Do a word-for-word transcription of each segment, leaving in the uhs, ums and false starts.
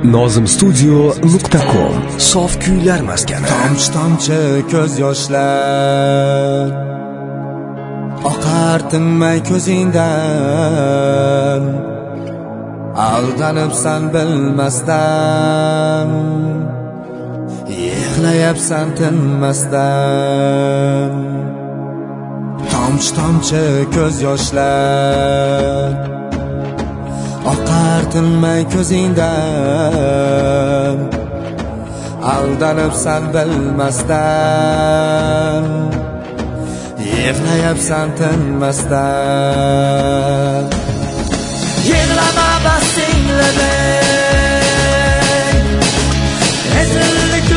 nozim studio nuqta com sof kuylar maskani. Tomchi tomchi ko'z yoshlar oqar tinmay ko'zingdan, aldanibsan bilmasdan, yig'layapsan tinmasdan. Tomchi tomchi ko'z yoshlar oqar tinmay ko'zingdan, aldanibsan bilmasdan, yig'layapsan tinmasdan. Yig'lama bas singlamay, ezillik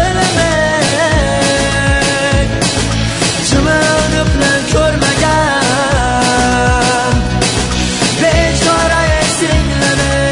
o'dilamay, chimilni bilan ko'rmagan bechora singlamay.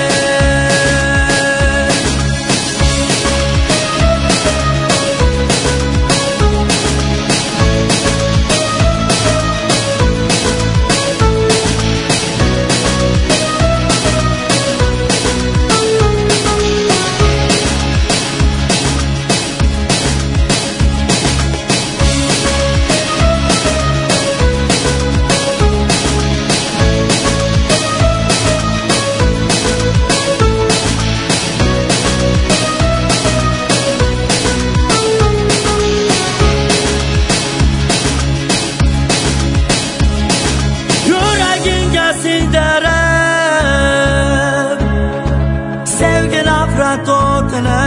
Sindirib sevgi nafrat o'tini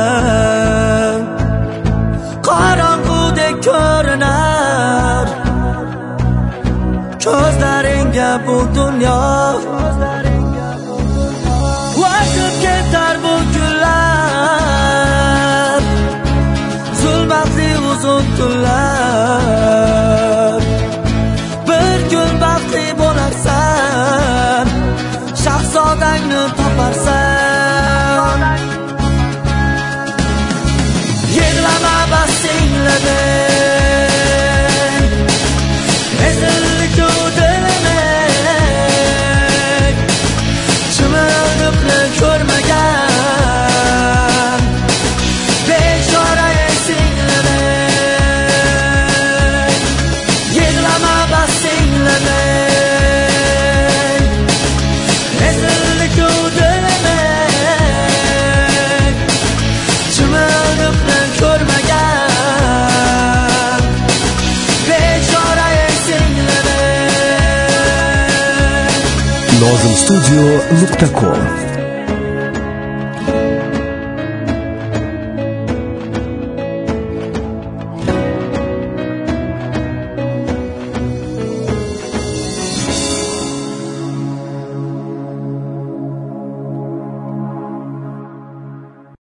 qorong'udek ko'rinar ko'zlaringga bu dunyo. Vaqt ketar bu kunlar, zulmatli uzun tunlar. Bir kun baxtli bo'larsan, shahzodangni toparsan. Yig'lama bas singlamay, ezillik o'dilamay, chimilni bilan ko'rmagan bechora singlamay. Yig'lama bas singlamay, ezillik o'dilamay, chimilni bilan ko'rmagan bechora singlamay. nozim studio nuqta com